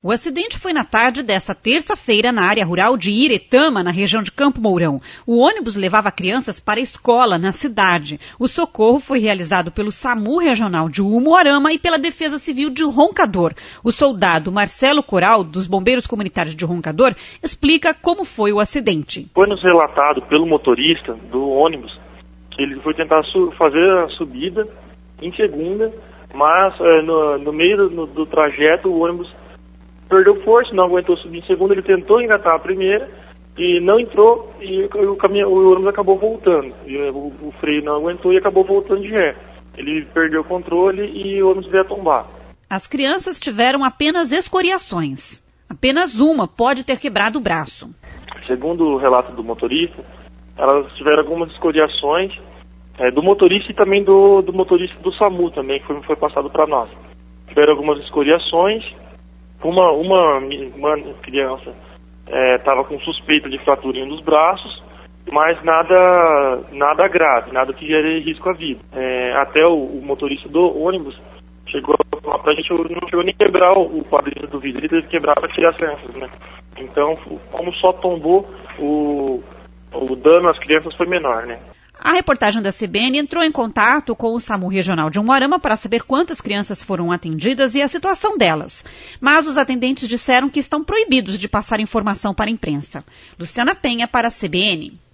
O acidente foi na tarde desta terça-feira na área rural de Iretama, na região de Campo Mourão. O ônibus levava crianças para a escola na cidade. O socorro foi realizado pelo SAMU Regional de Umuarama e pela Defesa Civil de Roncador. O soldado Marcelo Coral, dos Bombeiros Comunitários de Roncador, explica como foi o acidente. Foi-nos relatado pelo motorista do ônibus que ele foi tentar fazer a subida em segunda, mas no meio do trajeto o ônibus perdeu força, não aguentou subir em segunda, ele tentou engatar a primeira e não entrou e o ônibus acabou voltando. E o freio não aguentou e acabou voltando de ré. Ele perdeu o controle e o ônibus veio a tombar. As crianças tiveram apenas escoriações. Apenas uma pode ter quebrado o braço. Segundo o relato do motorista, elas tiveram algumas escoriações do motorista e também do motorista do SAMU também, que foi passado para nós. Tiveram algumas escoriações. Uma criança estava com suspeita de fratura em um dos braços, mas nada grave, nada que gere risco à vida. Até o motorista do ônibus chegou a falar pra gente, não chegou nem a quebrar o quadrilho do vidro, ele teve que quebrar para tirar as crianças, né? Então, como só tombou, o dano às crianças foi menor, né? A reportagem da CBN entrou em contato com o SAMU Regional de Umuarama para saber quantas crianças foram atendidas e a situação delas. Mas os atendentes disseram que estão proibidos de passar informação para a imprensa. Luciana Penha para a CBN.